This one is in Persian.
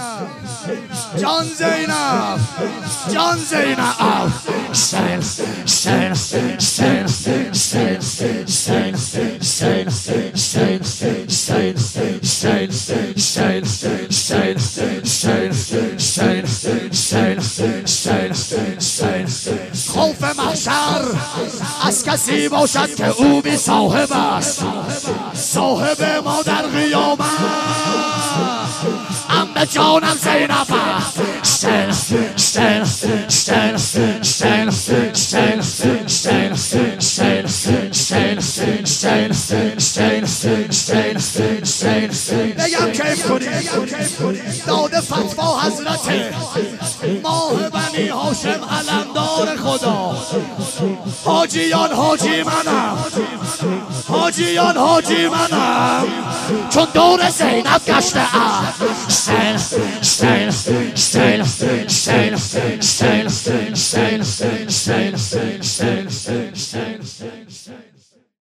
جان زینب جان زینب سین سین سین سین سین سین سین سین سین سین خوف محشر از کسی باشد که او بی صاحب است، صاحب ما در قیامت ام جانم زینب سین سین سین سین سین سین سین سین سین بگم کیف کنی داده فتوا حضرت ماه بنی هاشم علمدار خدا. حاجیان حاجی منم، حاجیان حاجی منم، چون دور زینب گشته ام. سین سین سین سین سین سین سین سین سین